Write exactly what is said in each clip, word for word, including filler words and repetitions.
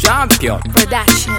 Champion Production.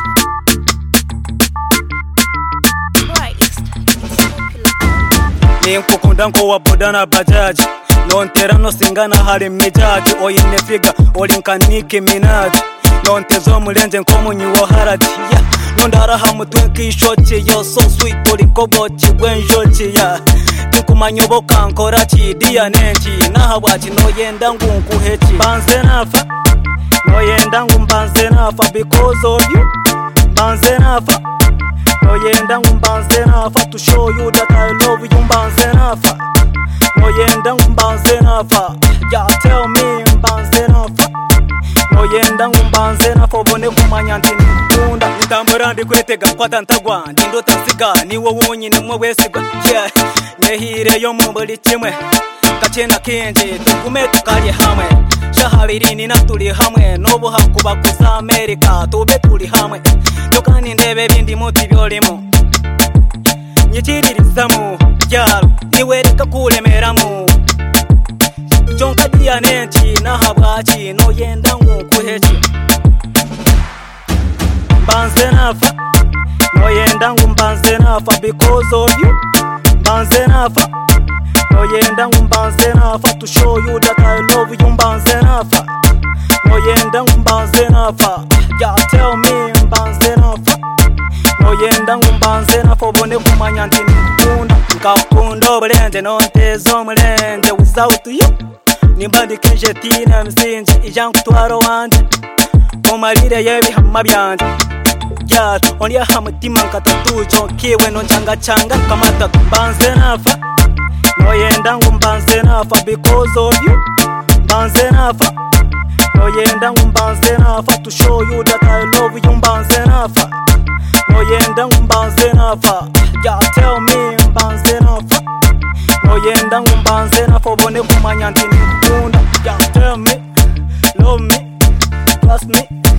Ninkukunda nko boda na bajaji nontera nosingana hali mijaji oyine figa olinka Nicki Minaj nontezo mulenje nko munyuwo haraji yeah. Nondara hamutwe kishochi yo so sweet olinko bochi bwenjochi yeah. Nikumanyoboka nkora chidia nenchi nahabwachi noyenda ngunkuhechi banze nafa noyenda ngumbanze nafa because of you banze nafa noyenda ngumbanze nafa to show you that I love you mbanze nafa noyenda ngumbanze nafa yeah tell me mbanze nafa noyenda ngumbanze nafa obone kumanya nti nikunda ntambura ndi kwetega kwata ntagwa ndindo tansiga niwo wonyine mwe wesigwa yeah nehire yo mumbuli kimwe kachena kenje tukume tukalye hamwe shahabiri ni natuli hamwe nobo hakuba kuza America tube tuli hamwe nokani ndebe bindi muti byolimo nyitirizamu yalo niwereka kulemeramu jonka dia nenti nahabwachi noyenda ngunkuhechi mbanze nafa noyenda ngumbanze nafa because of you mbanze nafa noyenda ngumbanze nafa to show you that I love you mbanze nafa noyenda ngumbanze nafa yeah tell me mbanze nafa noyenda ngumbanze nafa obone kumanya nti nikunda nkakunda obulenje nontezo mulenje without you nimbandike jetina msinje ijankutwaro wanje mumalire yebihama byanje yeah only hamutima nkatatu jonkiwe nonjanga changa kamatatu mbanze nafa noyenda ngumbanze nafa because of you mbanze nafa noyenda ngumbanze nafa to show you that I love you mbanze nafa noyenda ngumbanze nafa yeah tell me mbanze nafa noyenda ngumbanze nafa obone kumanya nti nikunda yeah tell me love me trust me